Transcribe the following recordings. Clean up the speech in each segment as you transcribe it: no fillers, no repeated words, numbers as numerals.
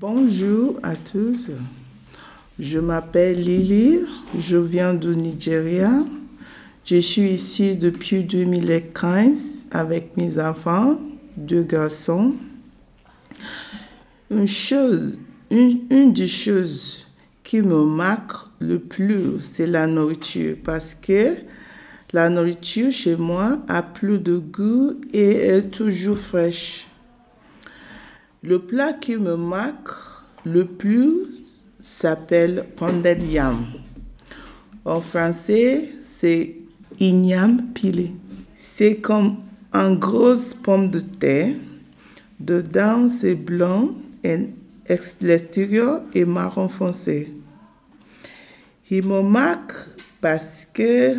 Bonjour à tous, je m'appelle Lily, je viens du Nigeria. Je suis ici depuis 2015 avec mes enfants, 2 garçons. Une des choses qui me marque le plus, c'est la nourriture parce que la nourriture chez moi a plus de goût et est toujours fraîche. Le plat qui me marque le plus s'appelle ponded yam. En français, c'est igname pilé. C'est comme une grosse pomme de terre. Dedans, c'est blanc et l'extérieur est marron foncé. Il me marque parce que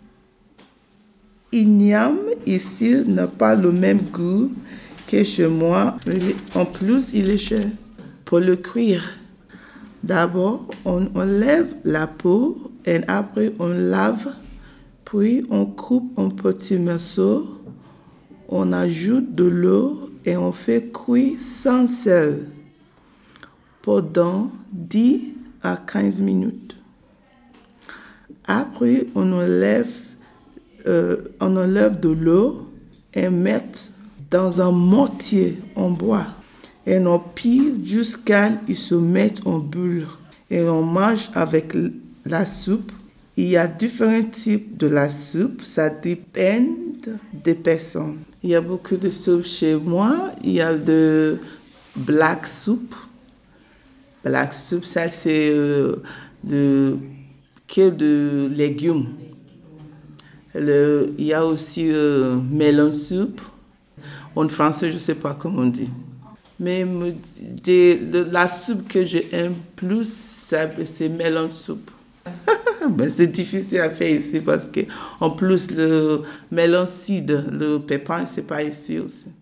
igname ici n'a pas le même goût que chez moi. En plus, il est cher. Pour le cuire, d'abord, on enlève la peau et après, on lave. Puis, on coupe en petits morceaux. On ajoute de l'eau et on fait cuire sans sel pendant 10 à 15 minutes. Après, on enlève de l'eau et met dans un mortier en bois. Et on pile jusqu'à ce qu'il se mette en boule. Et on mange avec la soupe. Il y a différents types de la soupe. Ça dépend des personnes. Il y a beaucoup de soupes chez moi. Il y a de black soup. Black soup, ça c'est de légumes. Il y a aussi melon soup. En français, je ne sais pas comment on dit. Mais la soupe que j'aime plus, c'est melon soup. Ben, c'est difficile à faire ici parce que, en plus, le melon seed, le pépin, c'est pas ici aussi.